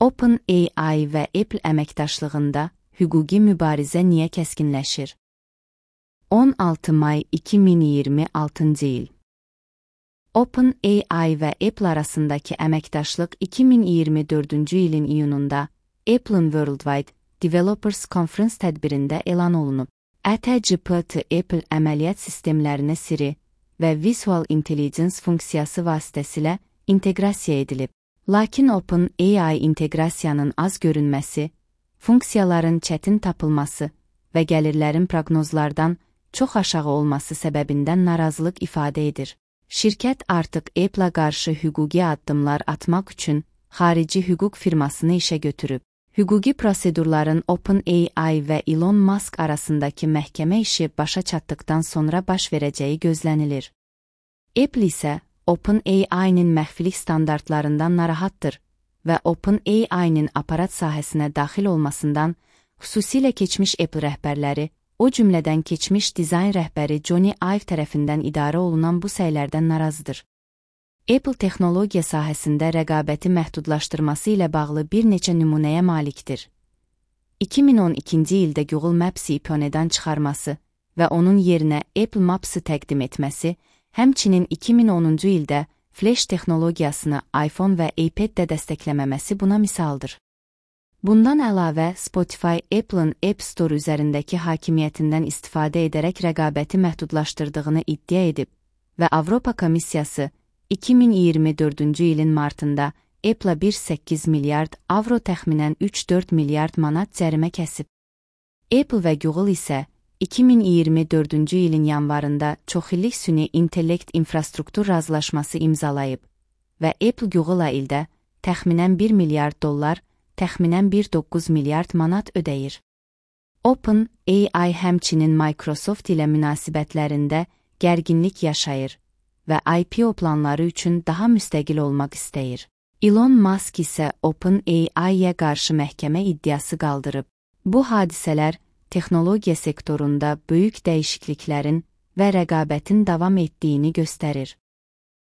OpenAI və Apple əməkdaşlığında hüquqi mübarizə niyə kəskinləşir? 16 may 2026-cı il. OpenAI və Apple arasındakı əməkdaşlıq 2024-cü ilin iyununda Apple'ın Worldwide Developers Conference tədbirində elan olunub. GPT Apple əməliyyat sistemlərinə Siri və Visual Intelligence funksiyası vasitəsilə inteqrasiya edilib. Lakin OpenAI inteqrasiyanın az görünməsi, funksiyaların çətin tapılması və gəlirlərin proqnozlardan çox aşağı olması səbəbindən narazılıq ifadə edir. Şirkət artıq Apple-a qarşı hüquqi addımlar atmaq üçün xarici hüquq firmasını işə götürüb. Hüquqi prosedurların OpenAI və Elon Musk arasındakı məhkəmə işi başa çatdıqdan sonra baş verəcəyi gözlənilir. Apple isə OpenAI-nin məxfilik standartlarından narahatdır və OpenAI-nin aparat sahəsinə daxil olmasından, xüsusilə keçmiş Apple rəhbərləri, o cümlədən keçmiş dizayn rəhbəri Johnny Ive tərəfindən idarə olunan bu səylərdən narazıdır. Apple texnologiya sahəsində rəqabəti məhdudlaşdırması ilə bağlı bir neçə nümunəyə malikdir. 2012-ci ildə Google Maps-i iPhone'dan çıxarması və onun yerinə Apple Maps-ı təqdim etməsi, həmçinin 2010-cu ildə Flash texnologiyasını iPhone və iPad-də dəstəkləməməsi buna misaldır. Bundan əlavə, Spotify Apple'ın App Store üzərindəki hakimiyyətindən istifadə edərək rəqabəti məhdudlaşdırdığını iddia edib və Avropa Komissiyası 2024-cü ilin martında Apple-a 1,8 milyard avro təxminən 3,4 milyard manat cərimə kəsib. Apple və Google isə 2024-cü ilin yanvarında çoxillik süni intellekt infrastruktur razılaşması imzalayıb və Apple Google-a ildə təxminən 1 milyard dollar, təxminən 1,9 milyard manat ödəyir. OpenAI həmçinin Microsoft ilə münasibətlərində gərginlik yaşayır və IPO planları üçün daha müstəqil olmaq istəyir. Elon Musk isə OpenAI-yə qarşı məhkəmə iddiası qaldırıb. Bu hadisələr texnologiya sektorunda böyük dəyişikliklərin və rəqabətin davam etdiyini göstərir.